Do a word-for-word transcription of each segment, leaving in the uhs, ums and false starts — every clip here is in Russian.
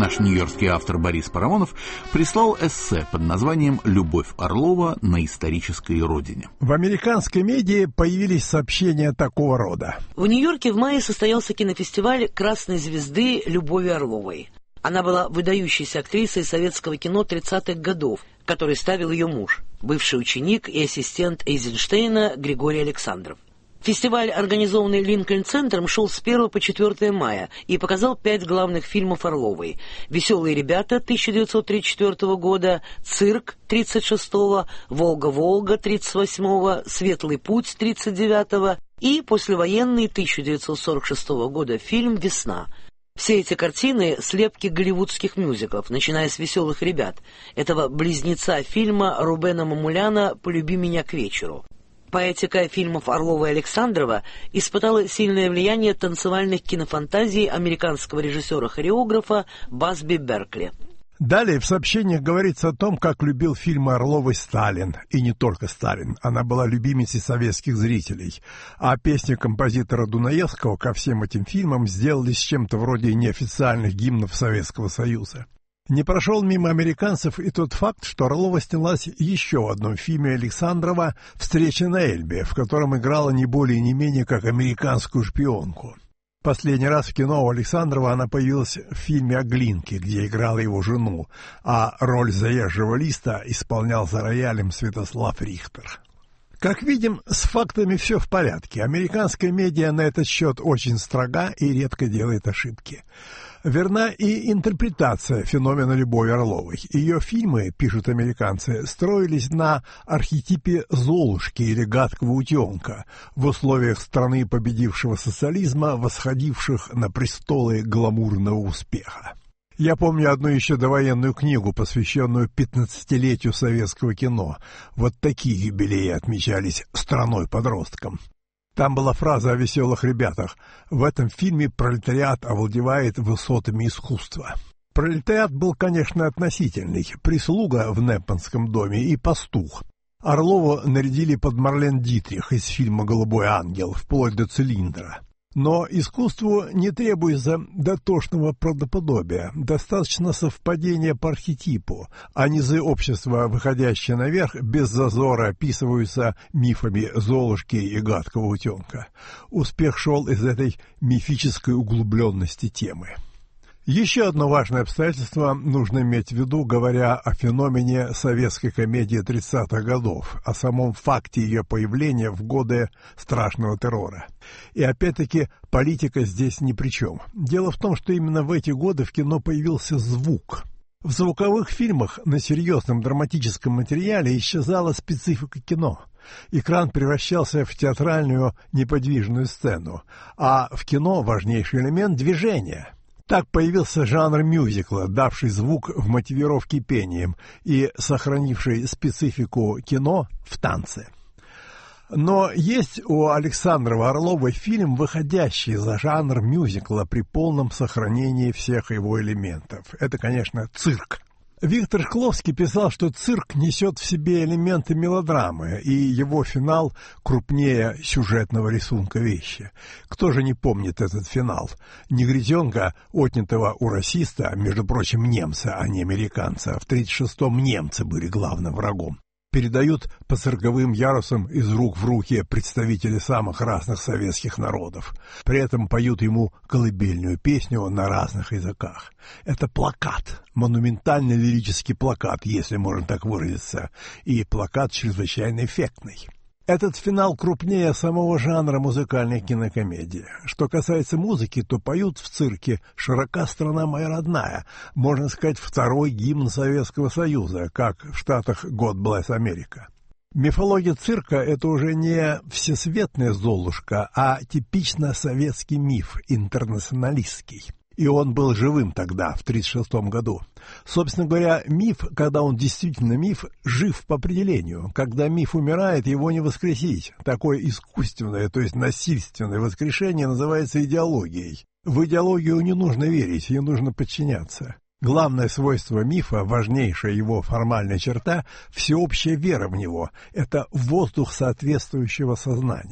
наш нью-йоркский автор Борис Парамонов прислал эссе под названием «Любовь Орлова на исторической родине». В американской медиа появились сообщения такого рода. В Нью-Йорке в мае состоялся кинофестиваль «Красной звезды» Любови Орловой. Она была выдающейся актрисой советского кино тридцатых годов, который ставил ее муж, бывший ученик и ассистент Эйзенштейна Григорий Александров. Фестиваль, организованный Линкольн-центром, шел с первого по четвёртое мая и показал пять главных фильмов Орловой: «Веселые ребята» тысяча девятьсот тридцать четвёртого года, «Цирк» тридцать шестого, «Волга-Волга» тридцать восьмого, «Светлый путь» тридцать девятого и послевоенный тысяча девятьсот сорок шестого года фильм «Весна». Все эти картины — слепки голливудских мюзиклов, начиная с «Веселых ребят», этого близнеца фильма Рубена Мамуляна «Полюби меня к вечеру». Поэтика фильмов Орлова и Александрова испытала сильное влияние танцевальных кинофантазий американского режиссера-хореографа Басби Беркли. Далее в сообщениях говорится о том, как любил фильмы Орловой Сталин, и не только Сталин, она была любимицей советских зрителей, а песни композитора Дунаевского ко всем этим фильмам сделались чем-то вроде неофициальных гимнов Советского Союза. Не прошел мимо американцев и тот факт, что Орлова снялась еще в одном фильме Александрова «Встреча на Эльбе», в котором играла не более и не менее как американскую шпионку. Последний раз в кино у Александрова она появилась в фильме о Глинке, где играла его жену, а роль заезжего листа исполнял за роялем Святослав Рихтер. Как видим, с фактами все в порядке. Американская медиа на этот счет очень строга и редко делает ошибки. Верна и интерпретация феномена Любови Орловой. Ее фильмы, пишут американцы, строились на архетипе Золушки или гадкого утенка в условиях страны победившего социализма, восходивших на престолы гламурного успеха. Я помню одну еще довоенную книгу, посвященную пятнадцатилетию советского кино. Вот такие юбилеи отмечались страной-подростком. Там была фраза о веселых ребятах: «В этом фильме пролетариат овладевает высотами искусства». Пролетариат был, конечно, относительный: прислуга в Непманском доме и пастух. Орлову нарядили под Марлен Дитрих из фильма «Голубой ангел», вплоть до цилиндра. Но искусству не требуется дотошного правдоподобия, достаточно совпадения по архетипу, а низы общества, выходящие наверх, без зазора описываются мифами Золушки и гадкого утенка. Успех шел из этой мифической углубленности темы. Еще одно важное обстоятельство нужно иметь в виду, говоря о феномене советской комедии тридцатых годов, о самом факте ее появления в годы страшного террора. И опять-таки политика здесь ни при чем. Дело в том, что именно в эти годы в кино появился звук. В звуковых фильмах на серьезном драматическом материале исчезала специфика кино. Экран превращался в театральную неподвижную сцену, а в кино важнейший элемент — движение. Так появился жанр мюзикла, давший звук в мотивировке пением и сохранивший специфику кино в танце. Но есть у Александрова Орловой фильм, выходящий за жанр мюзикла при полном сохранении всех его элементов. Это, конечно, «Цирк». Виктор Шкловский писал, что цирк несет в себе элементы мелодрамы, и его финал крупнее сюжетного рисунка вещи. Кто же не помнит этот финал? Негритенка, отнятого у расиста, между прочим, немца, а не американца, в тридцать шестом немцы были главным врагом, передают по цирковым ярусам из рук в руки представители самых разных советских народов. При этом поют ему колыбельную песню на разных языках. Это плакат, монументальный лирический плакат, если можно так выразиться, и плакат чрезвычайно эффектный. Этот финал крупнее самого жанра музыкальной кинокомедии. Что касается музыки, то поют в цирке «Широка страна моя родная», можно сказать, второй гимн Советского Союза, как в Штатах «God Bless America». Мифология цирка — это уже не всесветная Золушка, а типично советский миф, интернационалистский. И он был живым тогда, в тридцать шестом году. Собственно говоря, миф, когда он действительно миф, жив по определению. Когда миф умирает, его не воскресить. Такое искусственное, то есть насильственное воскрешение называется идеологией. В идеологию не нужно верить, ей нужно подчиняться. Главное свойство мифа, важнейшая его формальная черта — всеобщая вера в него. Это воздух соответствующего сознания.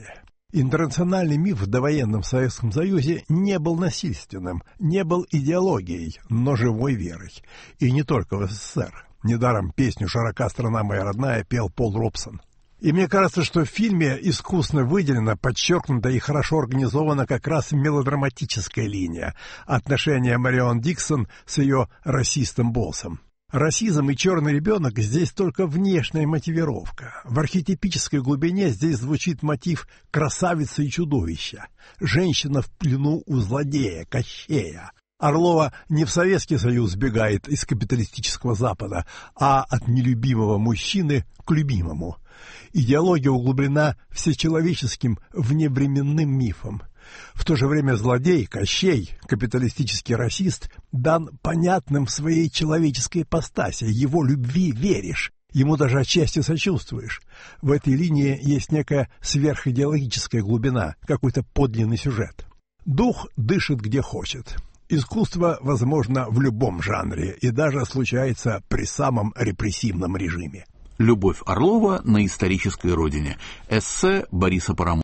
Интернациональный миф в довоенном Советском Союзе не был насильственным, не был идеологией, но живой верой. И не только в СССР. Недаром песню «Широка страна моя родная» пел Пол Робсон. И мне кажется, что в фильме искусно выделена, подчеркнута и хорошо организована как раз мелодраматическая линия отношения Марион Диксон с ее расистом-боссом. Расизм и черный ребенок здесь только внешняя мотивировка. В архетипической глубине здесь звучит мотив красавицы и чудовища. Женщина в плену у злодея, Кощея. Орлова не в Советский Союз бегает из капиталистического Запада, а от нелюбимого мужчины к любимому. Идеология углублена всечеловеческим вневременным мифом. В то же время злодей, Кощей, капиталистический расист, дан понятным в своей человеческой ипостаси, его любви веришь, ему даже отчасти сочувствуешь. В этой линии есть некая сверхидеологическая глубина, какой-то подлинный сюжет. Дух дышит где хочет. Искусство возможно в любом жанре и даже случается при самом репрессивном режиме. Любовь Орлова на исторической родине. Эссе Бориса Парамонова.